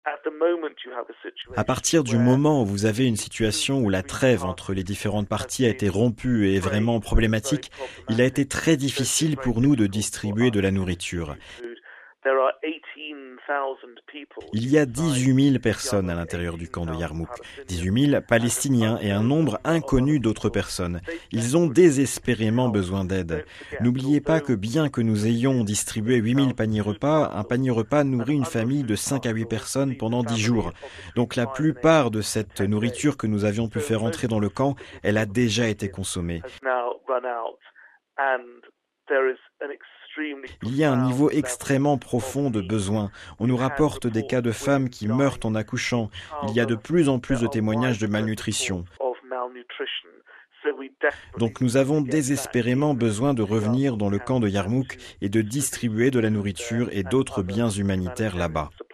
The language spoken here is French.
À partir du moment où vous avez une situation où la trêve entre les différentes parties a été rompue et est vraiment problématique, il a été très difficile pour nous de distribuer de la nourriture. Il y a 18 000 personnes à l'intérieur du camp de Yarmouk, 18 000 Palestiniens et un nombre inconnu d'autres personnes. Ils ont désespérément besoin d'aide. N'oubliez pas que bien que nous ayons distribué 8 000 paniers repas, un panier repas nourrit une famille de 5 à 8 personnes pendant 10 jours. Donc la plupart de cette nourriture que nous avions pu faire entrer dans le camp, elle a déjà été consommée. Il y a un niveau extrêmement profond de besoin. On nous rapporte des cas de femmes qui meurent en accouchant. Il y a de plus en plus de témoignages de malnutrition. Donc nous avons désespérément besoin de revenir dans le camp de Yarmouk et de distribuer de la nourriture et d'autres biens humanitaires là-bas.